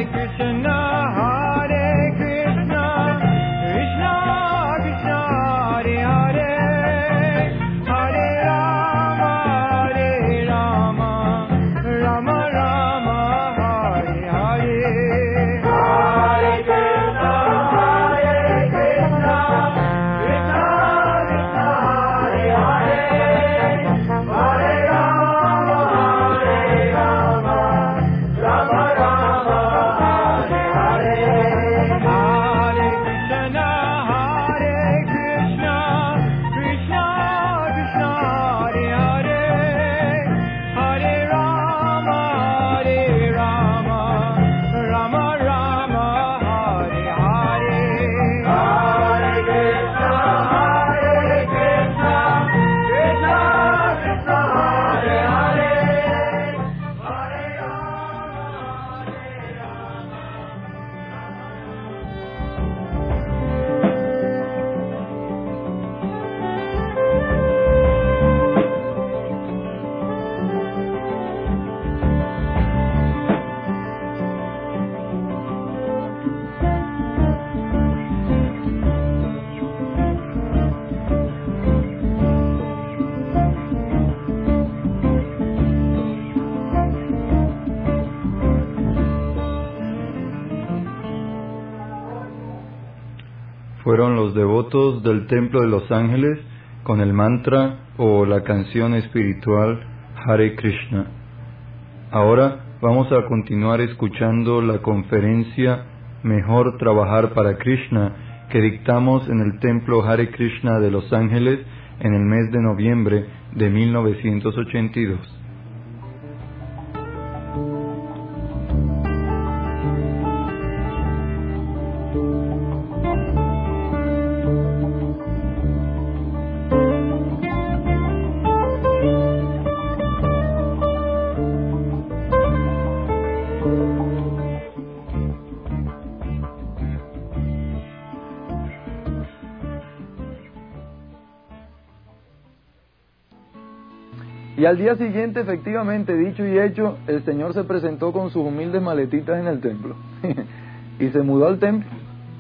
Fueron los devotos del Templo de los Ángeles con el mantra o la canción espiritual Hare Krishna. Ahora vamos a continuar escuchando la conferencia Mejor trabajar para Krishna que dictamos en el Templo Hare Krishna de Los Ángeles en el mes de noviembre de 1982. Y al día siguiente, efectivamente, dicho y hecho, el Señor se presentó con sus humildes maletitas en el templo y se mudó al templo.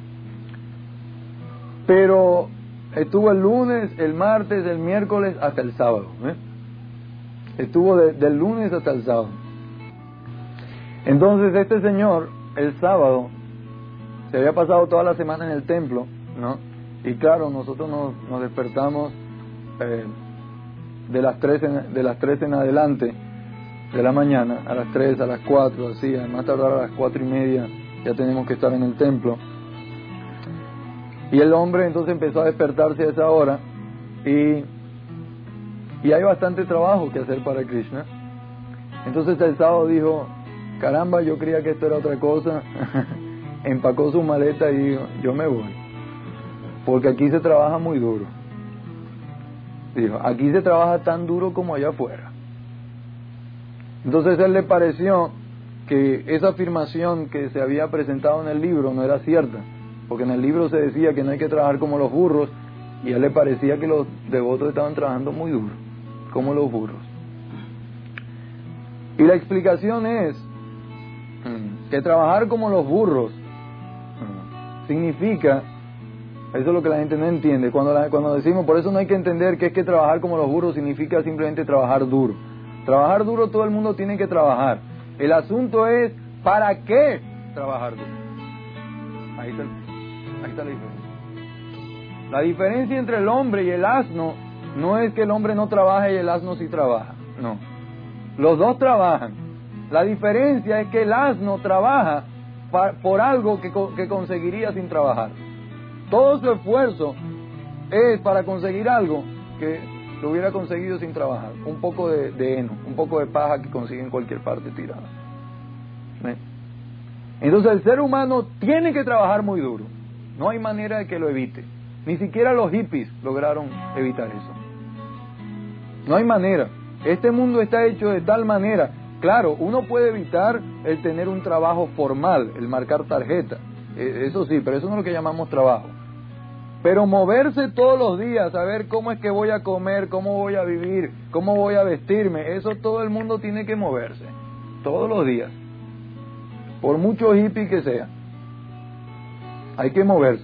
Pero estuvo el lunes, el martes, el miércoles hasta el sábado. Estuvo del lunes hasta el sábado. Entonces este señor, el sábado, se había pasado toda la semana en el templo, ¿no? Y claro, nosotros nos despertamos de las 3 en adelante de la mañana, a las 3, a las 4, así, además tardar a las 4:30 ya tenemos que estar en el templo. Y el hombre entonces empezó a despertarse a esa hora y hay bastante trabajo que hacer para Krishna. Entonces el sábado dijo, caramba, yo creía que esto era otra cosa. Empacó su maleta y dijo, yo me voy, porque aquí se trabaja muy duro. Dijo, aquí se trabaja tan duro como allá afuera. Entonces a él le pareció que esa afirmación que se había presentado en el libro no era cierta, porque en el libro se decía que no hay que trabajar como los burros, y a él le parecía que los devotos estaban trabajando muy duro, como los burros. Y la explicación es que trabajar como los burros significa, eso es lo que la gente no entiende, cuando decimos, por eso no hay que entender que es que trabajar como los burros significa simplemente trabajar duro. Trabajar duro todo el mundo tiene que trabajar. El asunto es, ¿para qué trabajar duro? Ahí está la diferencia. La diferencia entre el hombre y el asno no es que el hombre no trabaja y el asno sí trabaja, no. Los dos trabajan. La diferencia es que el asno trabaja por algo que conseguiría sin trabajar. Todo su esfuerzo es para conseguir algo que lo hubiera conseguido sin trabajar. Un poco de heno, un poco de paja que consigue en cualquier parte tirada. Entonces el ser humano tiene que trabajar muy duro. No hay manera de que lo evite. Ni siquiera los hippies lograron evitar eso. No hay manera. Este mundo está hecho de tal manera. Claro, uno puede evitar el tener un trabajo formal, el marcar tarjeta. Eso sí, pero eso no es lo que llamamos trabajo. Pero moverse todos los días, saber cómo es que voy a comer, cómo voy a vivir, cómo voy a vestirme, eso todo el mundo tiene que moverse, todos los días. por mucho hippie que sea. Hay que moverse.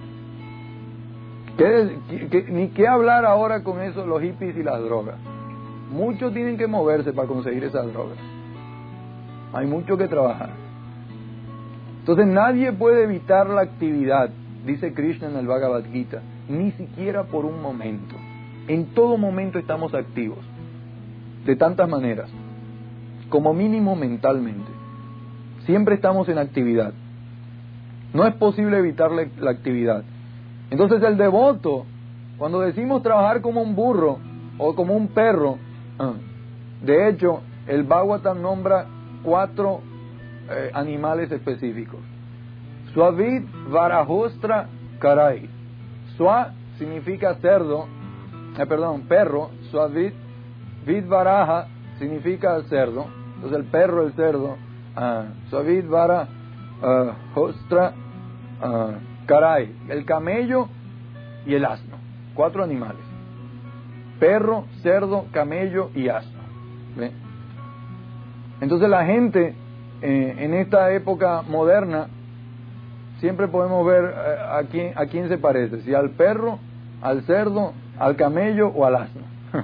Ni qué hablar ahora con eso, los hippies y las drogas. Muchos tienen que moverse para conseguir esas drogas. Hay mucho que trabajar. Entonces nadie puede evitar la actividad, dice Krishna en el Bhagavad Gita, ni siquiera por un momento. En todo momento estamos activos, de tantas maneras, como mínimo mentalmente. Siempre estamos en actividad. No es posible evitar la actividad. Entonces el devoto, cuando decimos trabajar como un burro o como un perro, de hecho el Bhagavatam nombra 4 animales específicos. Swavid Varahostra Karai. Swa significa cerdo, perro. Swavid Vidvaraha significa cerdo. Entonces el perro, el cerdo. Swavid Varahostra Karai. El camello y el asno. 4 animales. Perro, cerdo, camello y asno. ¿Ve? Entonces la gente en esta época moderna siempre podemos ver a quién se parece, si al perro, al cerdo, al camello o al asno.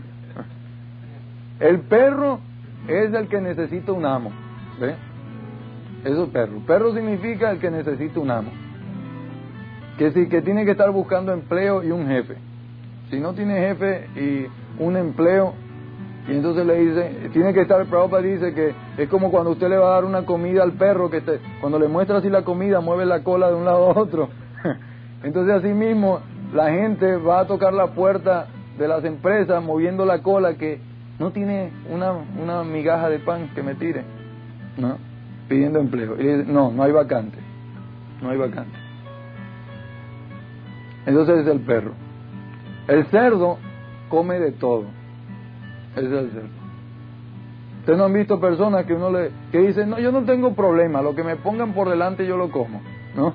El perro es el que necesita un amo, ¿ve? Eso es perro. Perro significa el que necesita un amo, que tiene que estar buscando empleo y un jefe. Si no tiene jefe y un empleo, y entonces le dice, tiene que estar, Prabhupada dice que es como cuando usted le va a dar una comida al perro, cuando le muestra así la comida, mueve la cola de un lado a otro. Entonces así mismo la gente va a tocar la puerta de las empresas moviendo la cola, que no tiene una migaja de pan que me tire, ¿no? Pidiendo empleo. Y dice, no hay vacante. No hay vacante. Entonces es el perro. El cerdo come de todo. Ese es el cerdo. Ustedes no han visto personas que dicen, no, yo no tengo problema, lo que me pongan por delante yo lo como, ¿no?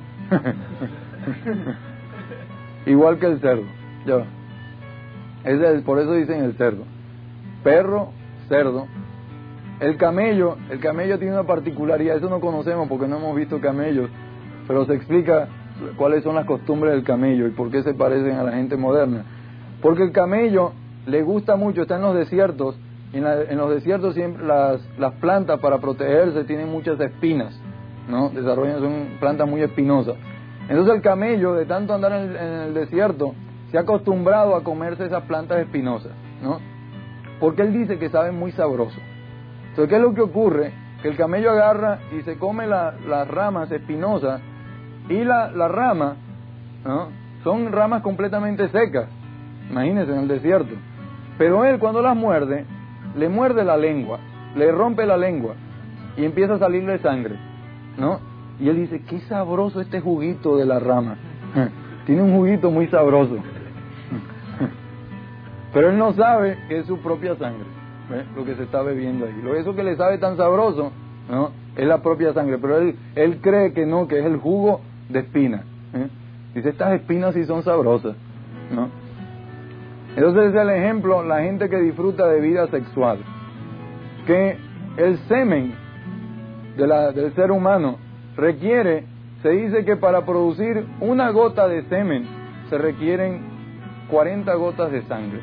Igual que el cerdo. Ya. Por eso dicen el cerdo. Perro, cerdo. El camello tiene una particularidad, eso no conocemos porque no hemos visto camellos, pero se explica cuáles son las costumbres del camello y por qué se parecen a la gente moderna. Porque el camello le gusta mucho, está en los desiertos, y en los desiertos siempre las plantas para protegerse tienen muchas espinas, ¿no? Son plantas muy espinosas. Entonces el camello, de tanto andar en el desierto, se ha acostumbrado a comerse esas plantas espinosas, ¿no? Porque él dice que saben muy sabroso. Entonces, ¿qué es lo que ocurre? Que el camello agarra y se come las ramas espinosas, y la rama, ¿no? Son ramas completamente secas, imagínense, en el desierto. Pero él, cuando las muerde, le muerde la lengua, le rompe la lengua y empieza a salirle sangre, ¿no? Y él dice, qué sabroso este juguito de la rama. Tiene un juguito muy sabroso. Pero él no sabe que es su propia sangre, ¿ves? Lo que se está bebiendo ahí. Eso que le sabe tan sabroso, ¿no? Es la propia sangre. Pero él cree que no, que es el jugo de espina. Dice, estas espinas sí son sabrosas, ¿no? Entonces es el ejemplo, la gente que disfruta de vida sexual, que el semen del ser humano requiere, se dice que para producir una gota de semen se requieren 40 gotas de sangre.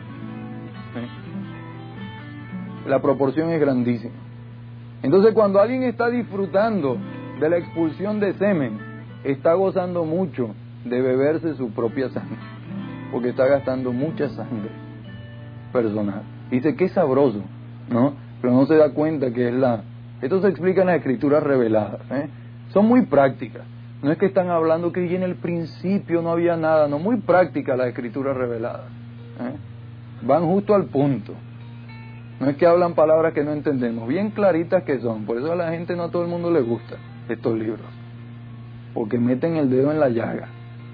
La proporción es grandísima. Entonces cuando alguien está disfrutando de la expulsión de semen, está gozando mucho de beberse su propia sangre, porque está gastando mucha sangre personal. Dice, qué sabroso, ¿no? Pero no se da cuenta que es esto se explica en las escrituras reveladas, Son muy prácticas. No es que están hablando que en el principio no había nada, no, muy prácticas las escrituras reveladas, Van justo al punto. No es que hablan palabras que no entendemos, bien claritas que son. Por eso a la gente, no a todo el mundo le gusta estos libros, porque meten el dedo en la llaga.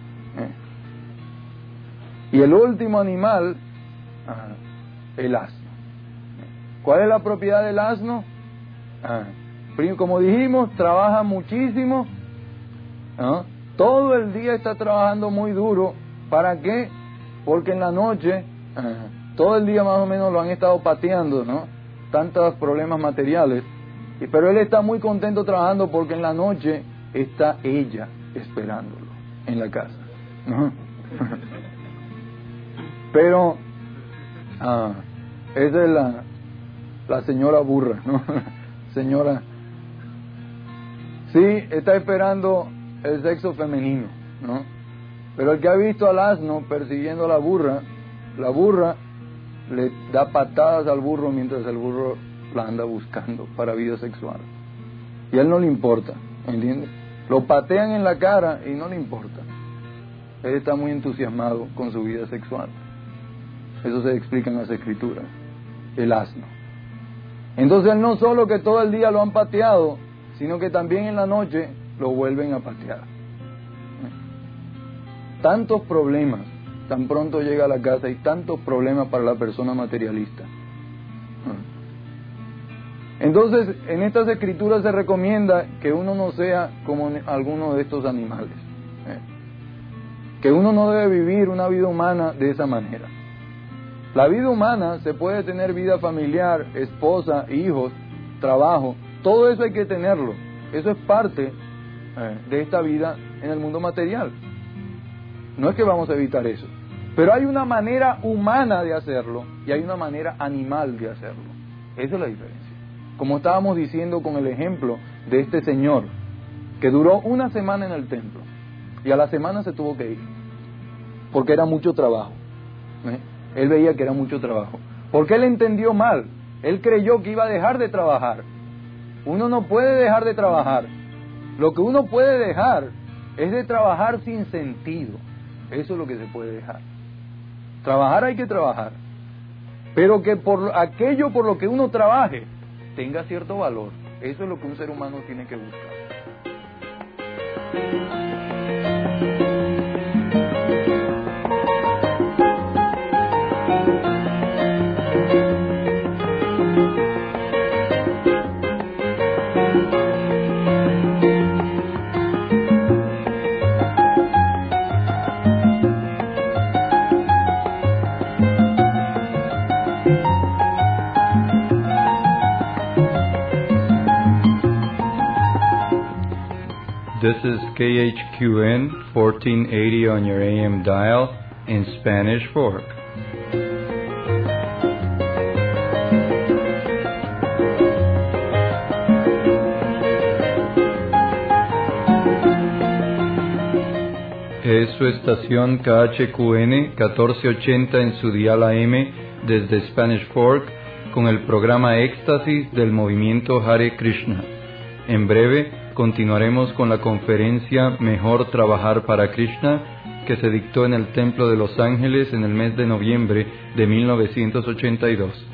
Y el último animal, el asno. ¿Cuál es la propiedad del asno? Como dijimos, trabaja muchísimo, todo el día está trabajando muy duro. ¿Para qué? Porque en la noche, todo el día más o menos lo han estado pateando, ¿no? Tantos problemas materiales, Pero él está muy contento trabajando porque en la noche está ella esperándolo en la casa, ¿no? Pero esa es la señora burra, ¿no? Señora, sí, está esperando el sexo femenino, ¿no? Pero el que ha visto al asno persiguiendo a la burra le da patadas al burro mientras el burro la anda buscando para vida sexual. Y a él no le importa, ¿entiendes? Lo patean en la cara y no le importa. Él está muy entusiasmado con su vida sexual. Eso se explica en las escrituras. El asno. Entonces él no solo que todo el día lo han pateado, sino que también en la noche lo vuelven a patear. Tantos problemas, tan pronto llega a la casa, y tantos problemas para la persona materialista. Entonces, en estas escrituras se recomienda que uno no sea como alguno de estos animales. Que uno no debe vivir una vida humana de esa manera. La vida humana se puede tener vida familiar, esposa, hijos, trabajo, todo eso hay que tenerlo. Eso es parte de esta vida en el mundo material. No es que vamos a evitar eso, pero hay una manera humana de hacerlo y hay una manera animal de hacerlo. Esa es la diferencia. Como estábamos diciendo con el ejemplo de este señor que duró una semana en el templo y a la semana se tuvo que ir porque era mucho trabajo. Él veía que era mucho trabajo porque él entendió mal. Él creyó que iba a dejar de trabajar. Uno no puede dejar de trabajar. Lo que uno puede dejar es de trabajar sin sentido. Eso es lo que se puede dejar. Trabajar hay que trabajar, pero que por aquello por lo que uno trabaje tenga cierto valor. Eso es lo que un ser humano tiene que buscar. This is KHQN 1480 on your AM dial in Spanish Fork. Es su estación KHQN 1480 en su dial AM desde Spanish Fork con el programa Éxtasis del movimiento Hare Krishna. En breve continuaremos con la conferencia Mejor Trabajar para Krishna que se dictó en el Templo de Los Ángeles en el mes de noviembre de 1982.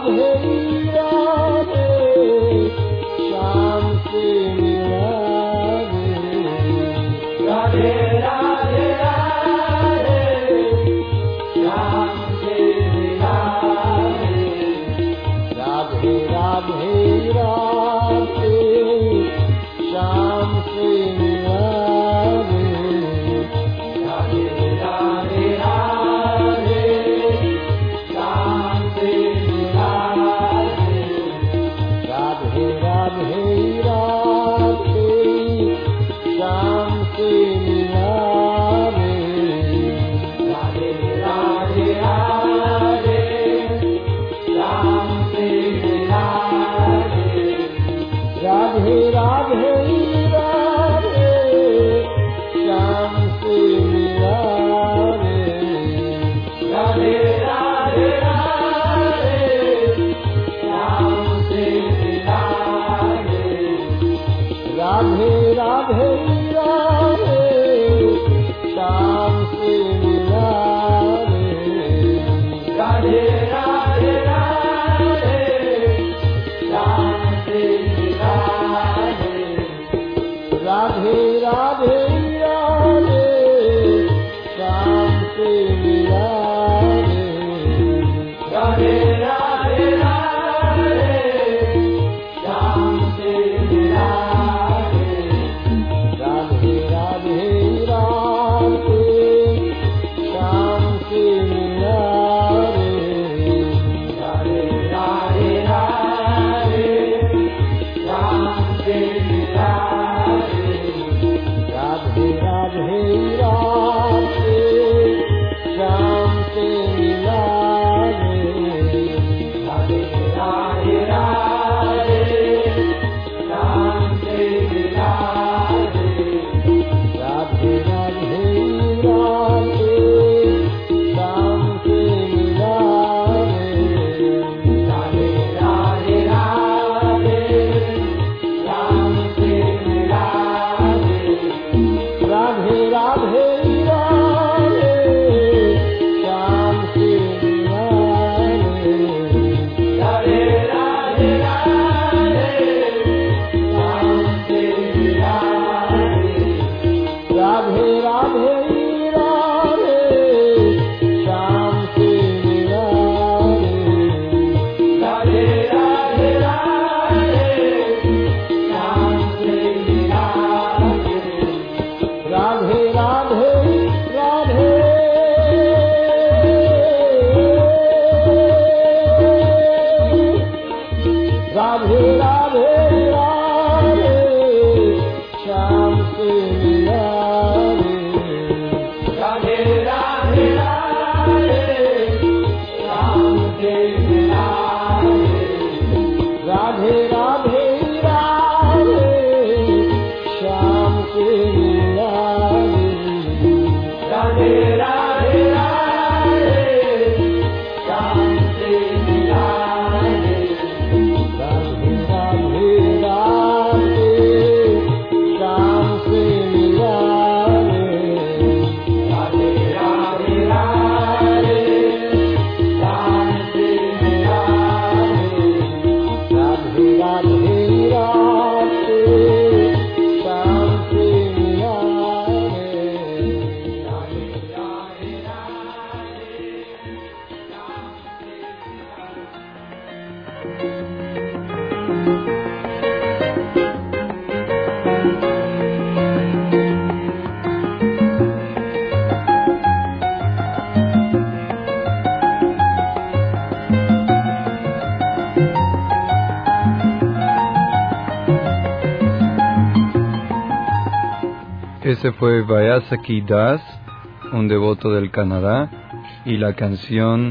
Ese fue Vyasaki Das, un devoto del Canadá, y la canción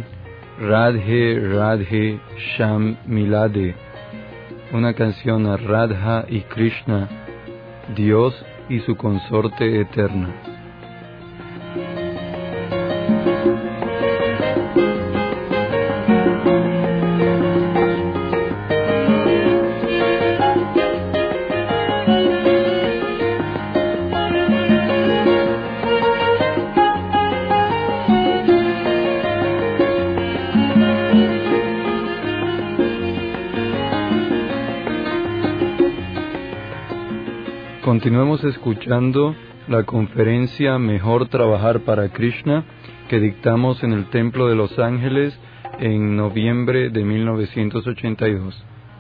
Radhe Radhe Shyam Milade, una canción a Radha y Krishna, Dios y su consorte eterna. Continuemos escuchando la conferencia Mejor Trabajar para Krishna que dictamos en el Templo de Los Ángeles en noviembre de 1982.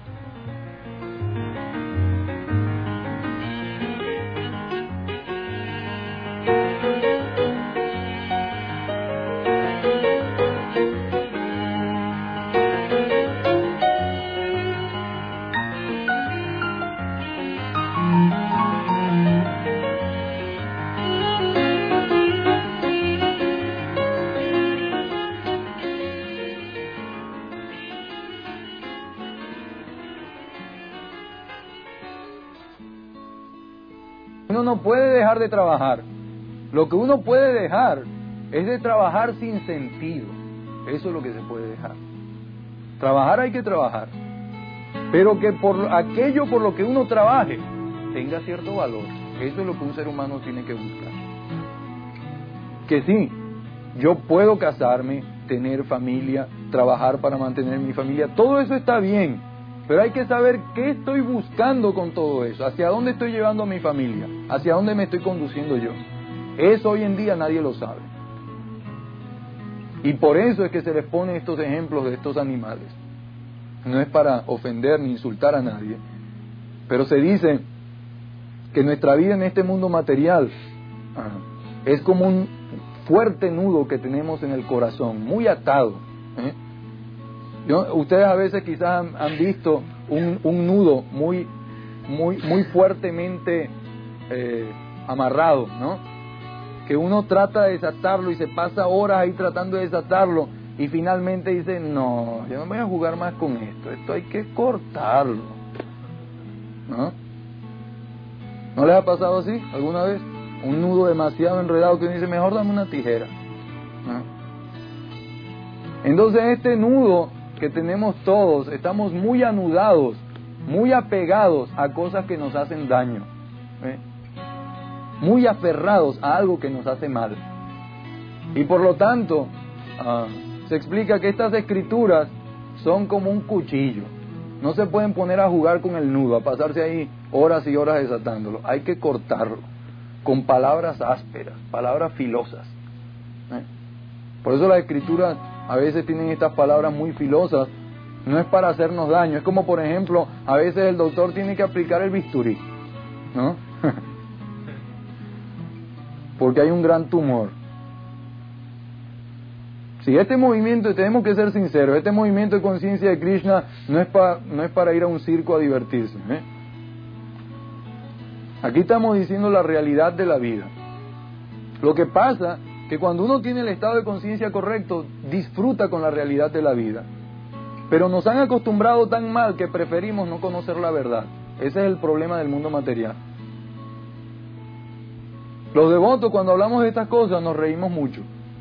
Uno no puede dejar de trabajar. Lo que uno puede dejar es de trabajar sin sentido. Eso es lo que se puede dejar. Trabajar hay que trabajar, pero que por aquello por lo que uno trabaje tenga cierto valor. Eso es lo que un ser humano tiene que buscar. Que sí, yo puedo casarme, tener familia, trabajar para mantener mi familia, todo eso está bien, pero hay que saber qué estoy buscando con todo eso, hacia dónde estoy llevando a mi familia, hacia dónde me estoy conduciendo yo. Eso hoy en día nadie lo sabe. Y por eso es que se les pone estos ejemplos de estos animales. No es para ofender ni insultar a nadie, pero se dice que nuestra vida en este mundo material es como un fuerte nudo que tenemos en el corazón, muy atado. Ustedes a veces quizás han visto un nudo muy fuertemente amarrado, ¿no? Que uno trata de desatarlo y se pasa horas ahí tratando de desatarlo y finalmente dice, no, yo no voy a jugar más con esto hay que cortarlo, ¿no? ¿No les ha pasado así alguna vez? Un nudo demasiado enredado que uno dice, mejor dame una tijera, ¿no? Entonces este nudo que tenemos todos, estamos muy anudados, muy apegados a cosas que nos hacen daño, muy aferrados a algo que nos hace mal. Y por lo tanto, se explica que estas escrituras son como un cuchillo. No se pueden poner a jugar con el nudo, a pasarse ahí horas y horas desatándolo. Hay que cortarlo con palabras ásperas, palabras filosas. Por eso las escrituras a veces tienen estas palabras muy filosas. No es para hacernos daño. Es como, por ejemplo, a veces el doctor tiene que aplicar el bisturí, ¿no? Porque hay un gran tumor. Si este movimiento, tenemos que ser sinceros, este movimiento de conciencia de Krishna no es para ir a un circo a divertirse, Aquí estamos diciendo la realidad de la vida. Lo que pasa que cuando uno tiene el estado de conciencia correcto, disfruta con la realidad de la vida. Pero nos han acostumbrado tan mal que preferimos no conocer la verdad. Ese es el problema del mundo material. Los devotos, cuando hablamos de estas cosas, nos reímos mucho.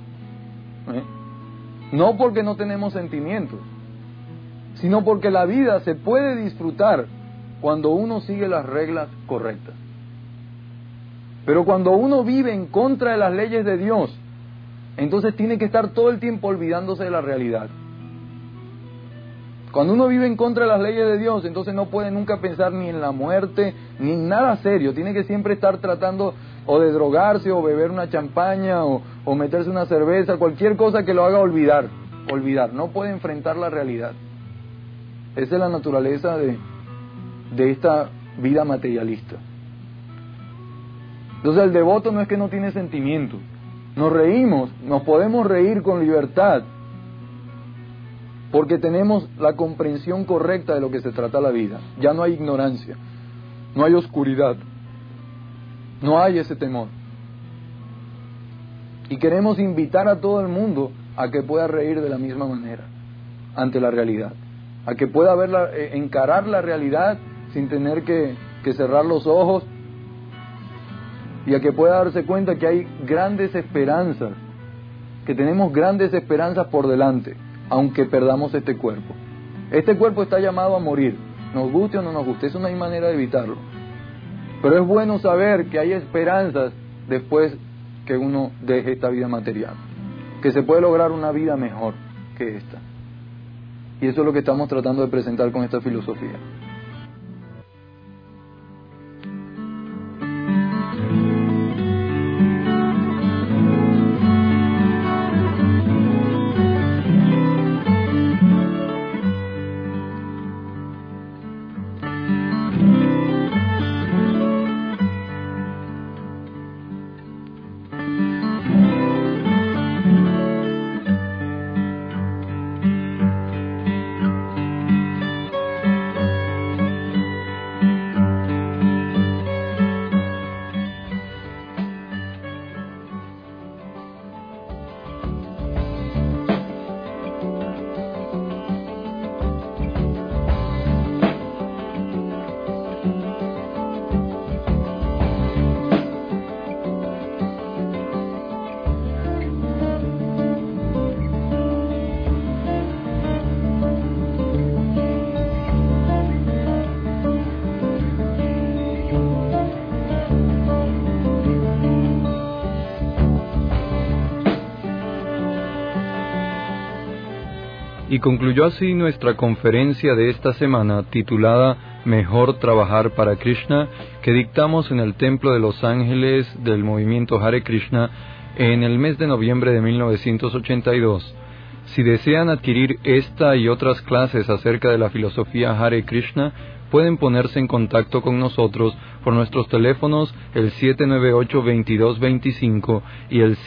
No porque no tenemos sentimientos, sino porque la vida se puede disfrutar cuando uno sigue las reglas correctas. Pero cuando uno vive en contra de las leyes de Dios, entonces tiene que estar todo el tiempo olvidándose de la realidad. Cuando uno vive en contra de las leyes de Dios, entonces no puede nunca pensar ni en la muerte, ni en nada serio. Tiene que siempre estar tratando o de drogarse, o beber una champaña, o meterse una cerveza, cualquier cosa que lo haga olvidar. No puede enfrentar la realidad. Esa es la naturaleza de esta vida materialista. Entonces el devoto no es que no tiene sentimientos. Nos reímos, nos podemos reír con libertad, porque tenemos la comprensión correcta de lo que se trata la vida. Ya no hay ignorancia, no hay oscuridad, no hay ese temor. Y queremos invitar a todo el mundo a que pueda reír de la misma manera ante la realidad, a que pueda encarar la realidad sin tener que cerrar los ojos, y a que pueda darse cuenta que hay grandes esperanzas, que tenemos grandes esperanzas por delante, aunque perdamos este cuerpo. Este cuerpo está llamado a morir, nos guste o no nos guste, eso no hay manera de evitarlo. Pero es bueno saber que hay esperanzas después que uno deje esta vida material, que se puede lograr una vida mejor que esta. Y eso es lo que estamos tratando de presentar con esta filosofía. Y concluyó así nuestra conferencia de esta semana titulada Mejor trabajar para Krishna, que dictamos en el Templo de los Ángeles del movimiento Hare Krishna en el mes de noviembre de 1982. Si desean adquirir esta y otras clases acerca de la filosofía Hare Krishna, pueden ponerse en contacto con nosotros por nuestros teléfonos el 798-2225 y el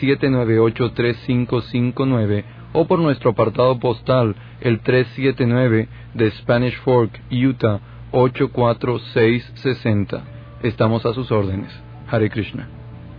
798-3559 o por nuestro apartado postal el 379 de Spanish Fork, Utah 84660. Estamos a sus órdenes. Hare Krishna.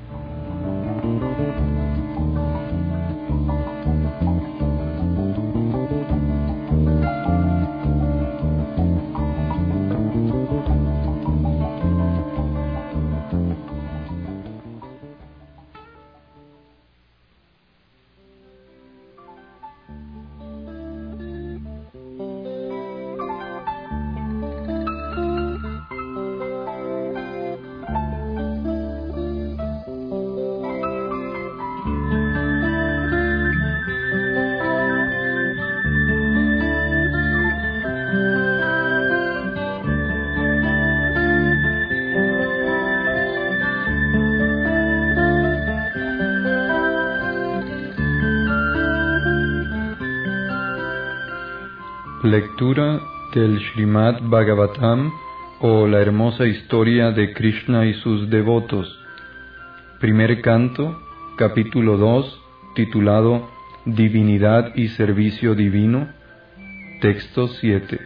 Lectura del Srimad Bhagavatam o la hermosa historia de Krishna y sus devotos. Primer canto, capítulo 2, titulado Divinidad y Servicio Divino, texto 7.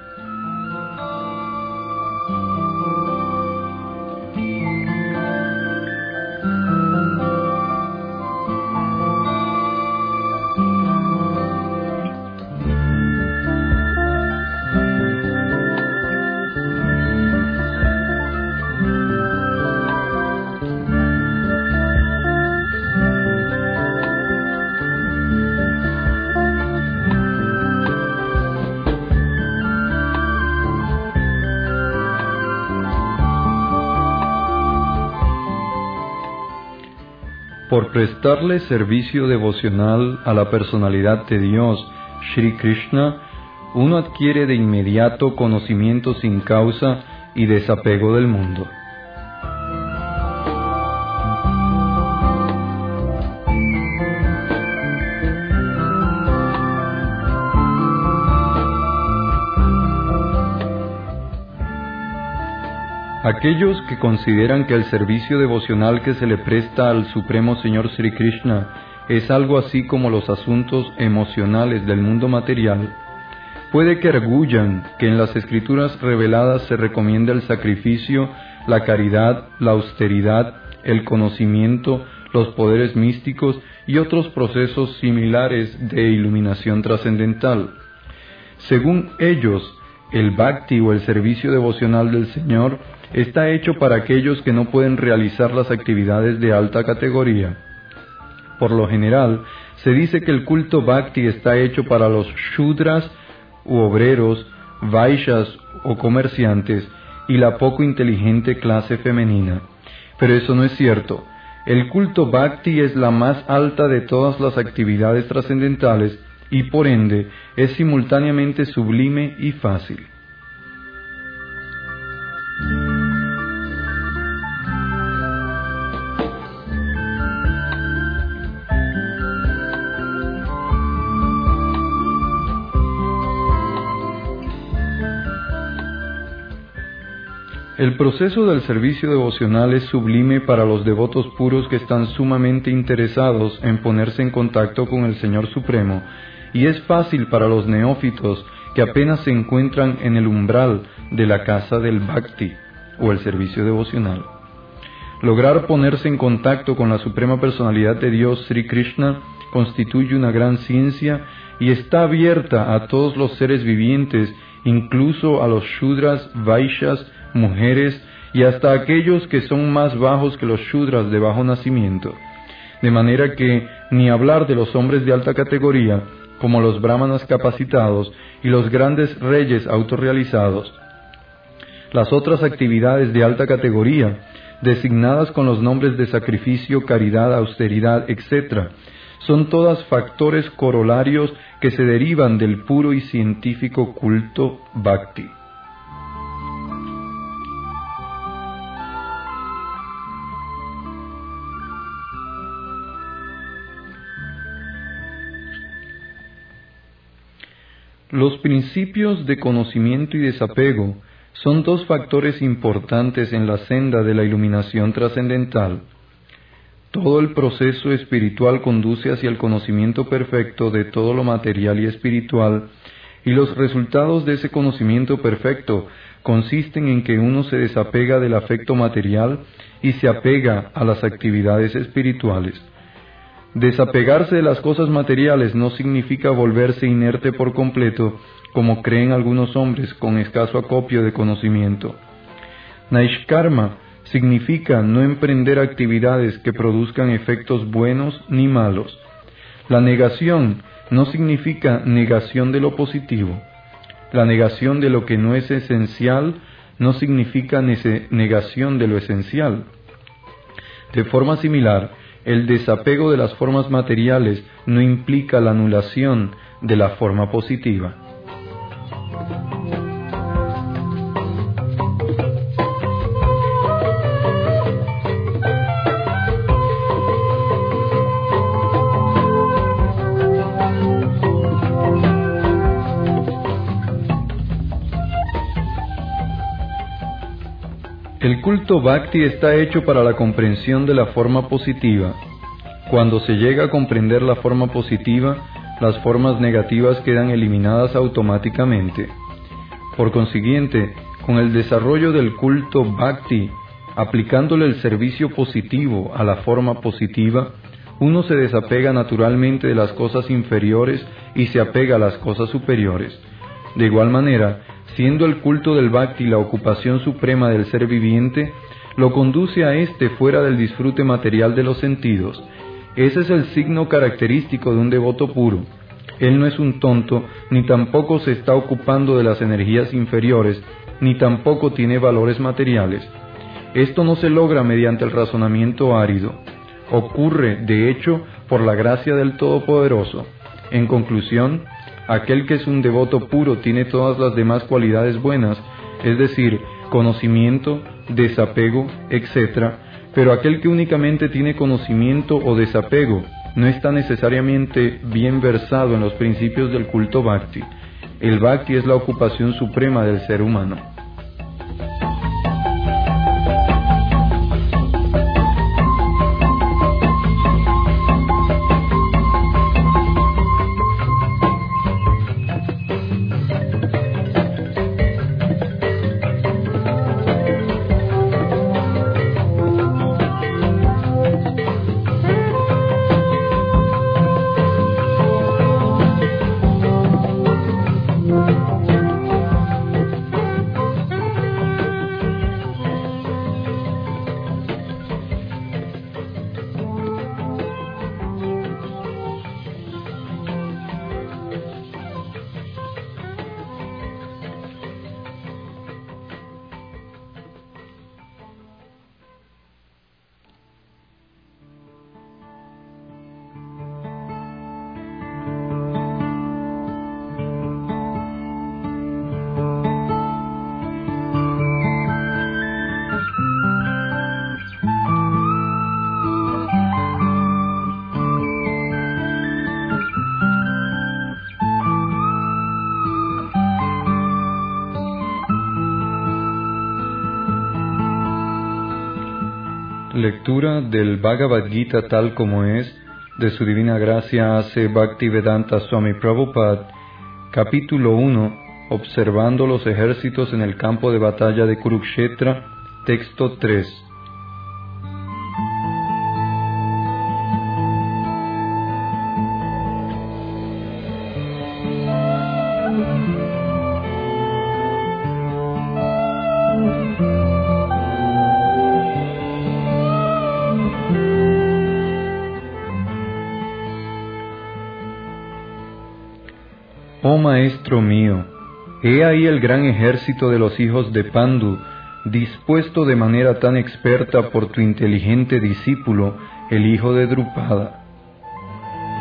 Por prestarle servicio devocional a la personalidad de Dios, Sri Krishna, uno adquiere de inmediato conocimiento sin causa y desapego del mundo. Aquellos que consideran que el servicio devocional que se le presta al Supremo Señor Sri Krishna es algo así como los asuntos emocionales del mundo material, puede que arguyan que en las escrituras reveladas se recomienda el sacrificio, la caridad, la austeridad, el conocimiento, los poderes místicos y otros procesos similares de iluminación trascendental. Según ellos, el bhakti o el servicio devocional del Señor está hecho para aquellos que no pueden realizar las actividades de alta categoría. Por lo general, se dice que el culto bhakti está hecho para los shudras u obreros, vaishyas o comerciantes y la poco inteligente clase femenina. Pero eso no es cierto. El culto bhakti es la más alta de todas las actividades trascendentales y por ende es simultáneamente sublime y fácil. El proceso del servicio devocional es sublime para los devotos puros que están sumamente interesados en ponerse en contacto con el Señor Supremo, y es fácil para los neófitos que apenas se encuentran en el umbral de la casa del Bhakti o el servicio devocional. Lograr ponerse en contacto con la Suprema Personalidad de Dios, Sri Krishna, constituye una gran ciencia y está abierta a todos los seres vivientes, incluso a los shudras, vaishyas, mujeres y hasta aquellos que son más bajos que los shudras de bajo nacimiento. De manera que ni hablar de los hombres de alta categoría, como los brahmanas capacitados y los grandes reyes autorrealizados. Las otras actividades de alta categoría, designadas con los nombres de sacrificio, caridad, austeridad, etc., son todas factores corolarios que se derivan del puro y científico culto bhakti. Los principios de conocimiento y desapego son dos factores importantes en la senda de la iluminación trascendental. Todo el proceso espiritual conduce hacia el conocimiento perfecto de todo lo material y espiritual, y los resultados de ese conocimiento perfecto consisten en que uno se desapega del afecto material y se apega a las actividades espirituales. Desapegarse de las cosas materiales no significa volverse inerte por completo, como creen algunos hombres con escaso acopio de conocimiento. Naishkarma significa no emprender actividades que produzcan efectos buenos ni malos. La negación no significa negación de lo positivo. La negación de lo que no es esencial no significa negación de lo esencial. De forma similar, el desapego de las formas materiales no implica la anulación de la forma positiva. El culto bhakti está hecho para la comprensión de la forma positiva. Cuando se llega a comprender la forma positiva, las formas negativas quedan eliminadas automáticamente. Por consiguiente, con el desarrollo del culto bhakti, aplicándole el servicio positivo a la forma positiva, uno se desapega naturalmente de las cosas inferiores y se apega a las cosas superiores. De igual manera, siendo el culto del bhakti la ocupación suprema del ser viviente, lo conduce a éste fuera del disfrute material de los sentidos. Ese es el signo característico de un devoto puro. Él no es un tonto, ni tampoco se está ocupando de las energías inferiores, ni tampoco tiene valores materiales. Esto no se logra mediante el razonamiento árido. Ocurre, de hecho, por la gracia del Todopoderoso. En conclusión, aquel que es un devoto puro tiene todas las demás cualidades buenas, es decir, conocimiento, desapego, etc., pero aquel que únicamente tiene conocimiento o desapego no está necesariamente bien versado en los principios del culto bhakti. El bhakti es la ocupación suprema del ser humano. Lectura del Bhagavad Gita tal como es, de su divina gracia hace Bhaktivedanta Swami Prabhupada, capítulo 1, observando los ejércitos en el campo de batalla de Kurukshetra, texto 3. Oh Maestro mío, he ahí el gran ejército de los hijos de Pandu, dispuesto de manera tan experta por tu inteligente discípulo, el hijo de Drupada.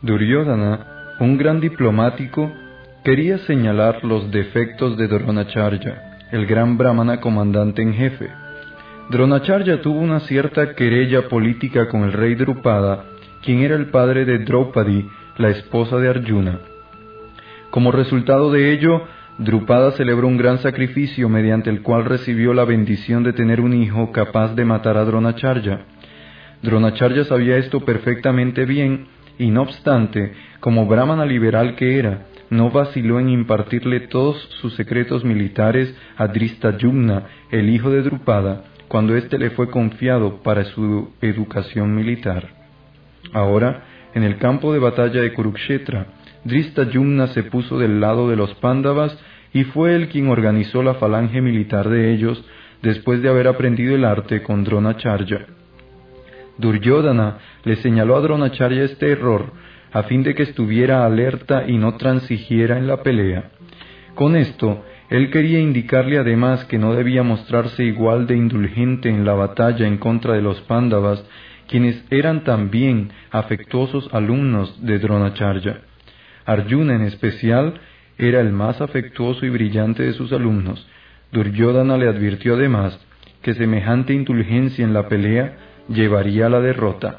Duryodhana, un gran diplomático, quería señalar los defectos de Dronacharya, el gran brahmana comandante en jefe. Dronacharya tuvo una cierta querella política con el rey Drupada, quien era el padre de Draupadi, la esposa de Arjuna. Como resultado de ello, Drupada celebró un gran sacrificio mediante el cual recibió la bendición de tener un hijo capaz de matar a Dronacharya. Dronacharya sabía esto perfectamente bien y, no obstante, como brahmana liberal que era, no vaciló en impartirle todos sus secretos militares a Drishtadyumna, el hijo de Drupada, cuando éste le fue confiado para su educación militar. Ahora, en el campo de batalla de Kurukshetra, Drishtadyumna se puso del lado de los Pándavas y fue él quien organizó la falange militar de ellos después de haber aprendido el arte con Dronacharya. Duryodhana le señaló a Dronacharya este error a fin de que estuviera alerta y no transigiera en la pelea. Con esto, él quería indicarle además que no debía mostrarse igual de indulgente en la batalla en contra de los Pándavas, quienes eran también afectuosos alumnos de Dronacharya. Arjuna, en especial, era el más afectuoso y brillante de sus alumnos. Duryodhana le advirtió además que semejante indulgencia en la pelea llevaría a la derrota.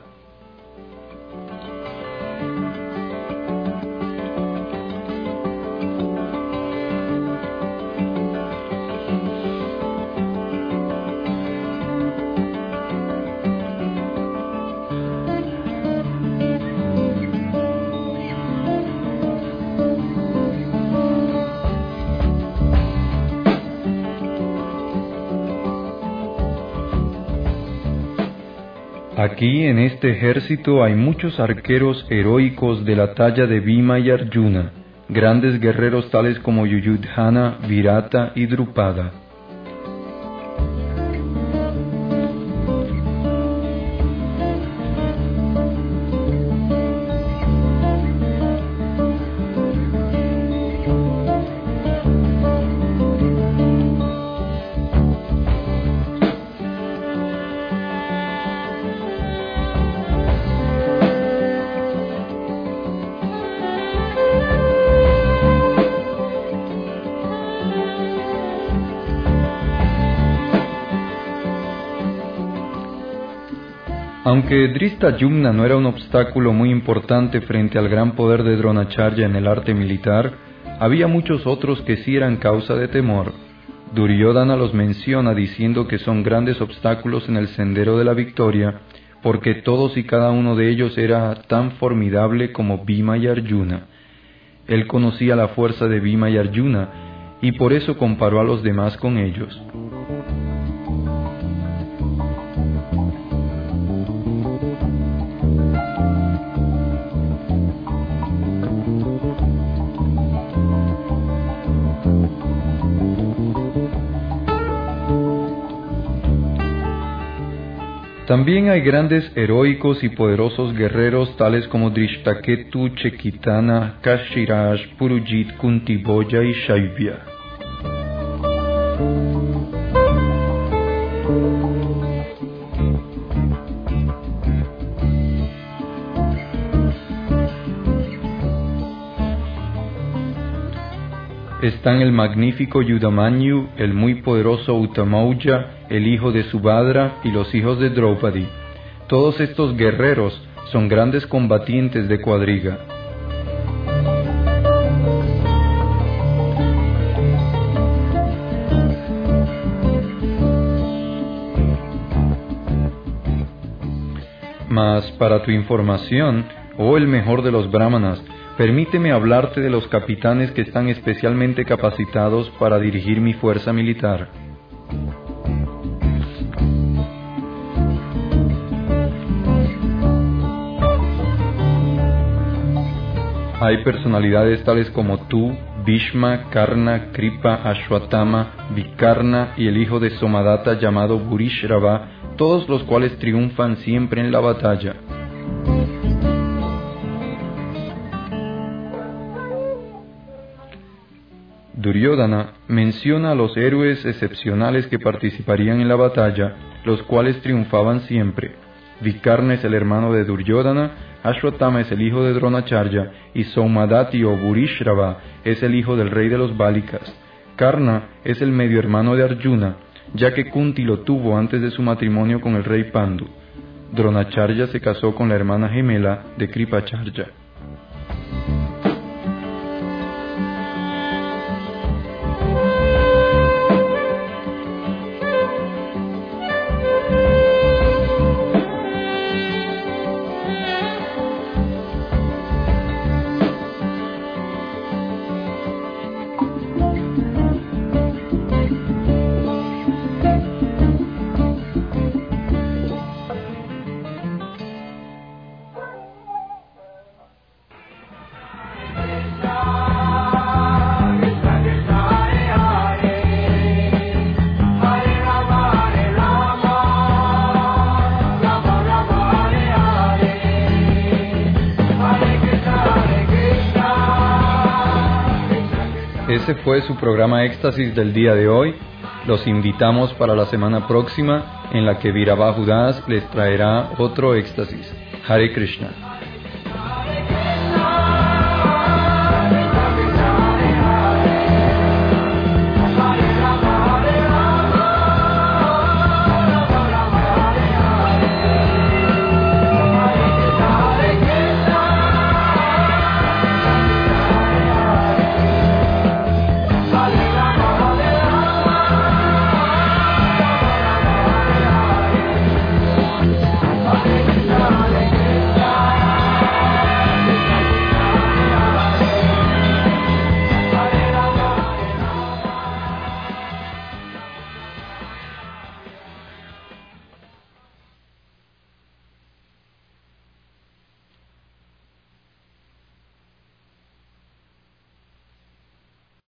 Aquí en este ejército hay muchos arqueros heroicos de la talla de Bhima y Arjuna, grandes guerreros tales como Yuyudhana, Virata y Drupada. Aunque Drishtadyumna no era un obstáculo muy importante frente al gran poder de Dronacharya en el arte militar, había muchos otros que sí eran causa de temor. Duryodhana los menciona diciendo que son grandes obstáculos en el sendero de la victoria, porque todos y cada uno de ellos era tan formidable como Bhima y Arjuna. Él conocía la fuerza de Bhima y Arjuna, y por eso comparó a los demás con ellos. También hay grandes heroicos y poderosos guerreros tales como Drishtaketu, Chekitana, Kashiraj, Purujit, Kuntiboja y Shaivya. Están el magnífico Yudamanyu, el muy poderoso Utamauja, el hijo de Subhadra y los hijos de Draupadi. Todos estos guerreros son grandes combatientes de cuadriga. Mas para tu información, oh el mejor de los brahmanas, permíteme hablarte de los capitanes que están especialmente capacitados para dirigir mi fuerza militar. Hay personalidades tales como tú, Bhishma, Karna, Kripa, Ashwatthama, Vikarna y el hijo de Somadatta llamado Bhurishrava, todos los cuales triunfan siempre en la batalla. Duryodhana menciona a los héroes excepcionales que participarían en la batalla, los cuales triunfaban siempre. Vikarna es el hermano de Duryodhana, Ashwatthama es el hijo de Dronacharya, y Saumadati o Burishrava es el hijo del rey de los Válicas. Karna es el medio hermano de Arjuna, ya que Kunti lo tuvo antes de su matrimonio con el rey Pandu. Dronacharya se casó con la hermana gemela de Kripacharya. Ese fue su programa Éxtasis del día de hoy. Los invitamos para la semana próxima, en la que Virabhahu Das les traerá otro éxtasis. Hare Krishna.